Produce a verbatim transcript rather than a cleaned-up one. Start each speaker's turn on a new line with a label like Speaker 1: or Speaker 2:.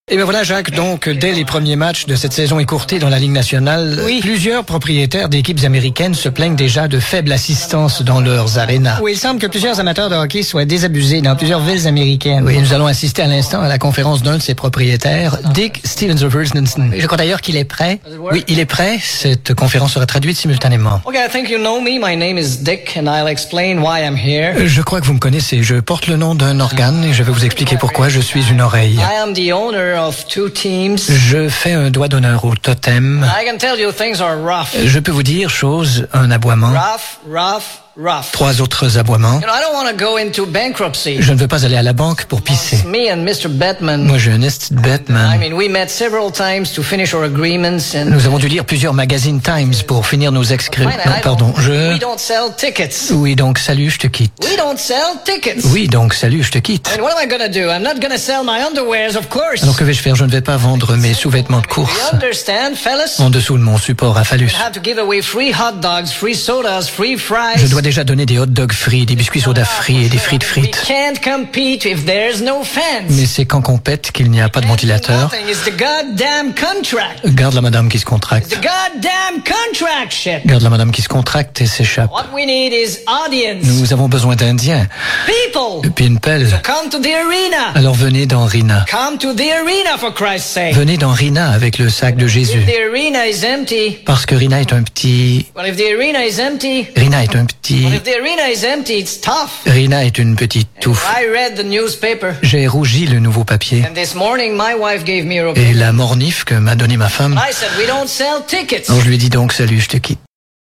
Speaker 1: Et bien voilà, Jacques, donc, dès les premiers matchs de cette saison écourtée dans la Ligue nationale,
Speaker 2: oui.
Speaker 1: plusieurs propriétaires d'équipes américaines se plaignent déjà de faible assistance dans leurs arénas.
Speaker 2: Oui, il semble que plusieurs amateurs de hockey soient désabusés dans plusieurs villes américaines.
Speaker 1: Oui, nous allons assister à l'instant à la conférence d'un de ses propriétaires, Dick Stevens of Ersnanson.
Speaker 2: Je crois d'ailleurs qu'il est prêt.
Speaker 1: Oui, il est prêt. Cette conférence sera traduite simultanément.
Speaker 3: Okay, I think you know me. My name is Dick, and I'll explain why I'm here.
Speaker 1: Je crois que vous me connaissez. Je porte le nom d'un organe et je vais vous expliquer pourquoi je suis une oreille.
Speaker 3: I am the owner of two teams.
Speaker 1: Je fais un doigt d'honneur au totem.
Speaker 3: I can tell you things are rough.
Speaker 1: Je peux vous dire, chose, un aboiement.
Speaker 3: Rough, rough, rough.
Speaker 1: Trois autres aboiements.
Speaker 3: You know, I don't want to go into bankruptcy.
Speaker 1: Je ne veux pas aller à la banque pour pisser.
Speaker 3: It's me and Mister Bettman.
Speaker 1: Moi, j'ai un Ernest Bettman.
Speaker 3: I mean, we met several times to finish our agreements and...
Speaker 1: Nous avons dû lire plusieurs magazines Times pour finir nos excrets.
Speaker 3: Fine,
Speaker 1: Non,
Speaker 3: I
Speaker 1: pardon,
Speaker 3: don't-
Speaker 1: je...
Speaker 3: We don't sell tickets.
Speaker 1: Oui, donc, salut, je te quitte.
Speaker 3: We don't sell tickets.
Speaker 1: Oui, donc, salut, je te quitte.
Speaker 3: And what am I gonna do? I'm not gonna sell my underwears, of course.
Speaker 1: Alors, que vais-je faire? Je ne vais pas vendre mes sous-vêtements de
Speaker 3: You
Speaker 1: course
Speaker 3: understand, fellas?
Speaker 1: en dessous de mon support à phallus.
Speaker 3: I have to give away free hot dogs, free sodas, free fries.
Speaker 1: Je dois déjà donner des hot dogs frits, des biscuits soda frits et des frites
Speaker 3: We
Speaker 1: frites.
Speaker 3: can't compete if there's no fans.
Speaker 1: Mais c'est quand qu'on pète qu'il n'y a pas de ventilateur.
Speaker 3: Nothing. It's the goddamn contract.
Speaker 1: Garde la madame qui se
Speaker 3: The
Speaker 1: contracte.
Speaker 3: goddamn contract shit.
Speaker 1: Garde la madame qui se contracte et s'échappe.
Speaker 3: What we need is audience.
Speaker 1: Nous avons besoin d'Indiens.
Speaker 3: People.
Speaker 1: Et puis une pelle.
Speaker 3: Come to the arena.
Speaker 1: Alors venez dans Rina.
Speaker 3: Come to the arena for Christ's sake.
Speaker 1: Venez dans Rina avec le sac de Jésus.
Speaker 3: If the arena is empty.
Speaker 1: Parce que Rina est un petit...
Speaker 3: Well, if the arena is empty.
Speaker 1: Rina est un petit...
Speaker 3: Well, if the arena is empty, it's tough.
Speaker 1: Rina est une petite touffe.
Speaker 3: I read the newspaper.
Speaker 1: J'ai rougi le nouveau papier.
Speaker 3: And this morning, my wife gave me a
Speaker 1: Et
Speaker 3: report.
Speaker 1: la mornif que m'a donnée ma femme.
Speaker 3: I said, we don't sell tickets.
Speaker 1: Alors je lui ai dit donc salut, je te quitte.